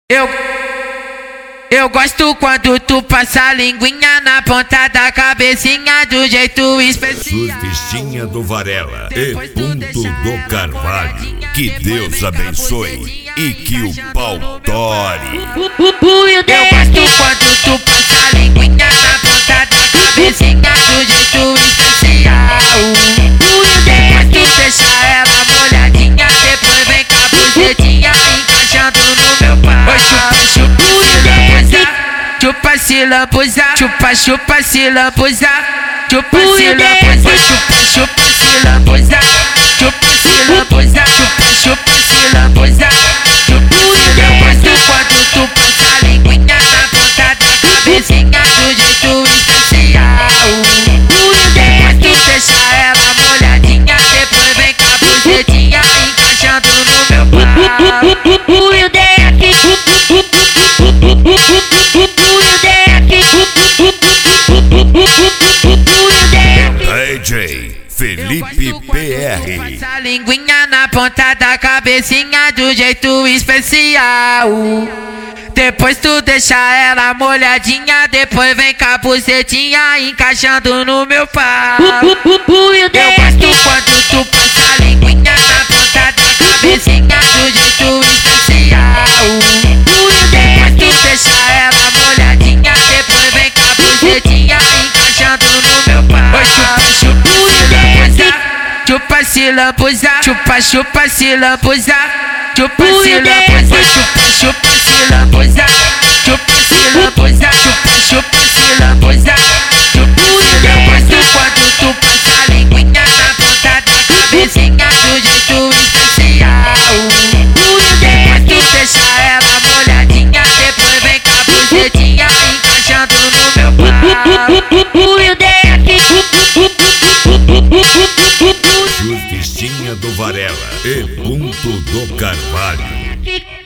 Eu gosto quando tu passa a linguinha na ponta da cabecinha do jeito especial. Surfistinha do Varela e Ponto do Carvalho. Que Deus abençoe e que o pau tore. Eu gosto quando tu passa a linguinha na ponta da cabecinha do jeito especial. Depois tu deixa ela molhadinha, depois vem com a bucetinha encaixando no meu pau. Chupa se lambuzar, chupa se lambuzar, chupa se lambuzar, chupa se lambuzar, chupa se lambuzar, chupa se lambuzar. Eu gosto quando tu passa a linguinha na ponta da cabecinha do jeito especial. Depois tu deixa ela molhadinha, depois vem com a bucetinha encaixando no meu pau. Eu dei aqui. DJ Felipe PR. Passa a linguinha na ponta da cabecinha do jeito especial. Depois tu deixa ela molhadinha, depois vem com a bucetinha encaixando no meu pau. Eu gosto quando tu passa a linguinha na ponta da cabecinha do jeito especial. Depois tu deixa ela molhadinha, depois vem com a bucetinha encaixando no meu pau. Chupa se lambuzar, chupa se lambuzar, chupa se lambuzar, chupa se lambuzar, chupa se lambuzar, chupa se lambuzar. Eu gosto quando tu passa a linguinha na ponta da cabecinha do jeito especial. Depois tu deixa ela molhadinha, depois vem com a bucetinha encaixando no meu pau. Eu dei aqui. Surfistinha do Varela e Ponto do Carvalho.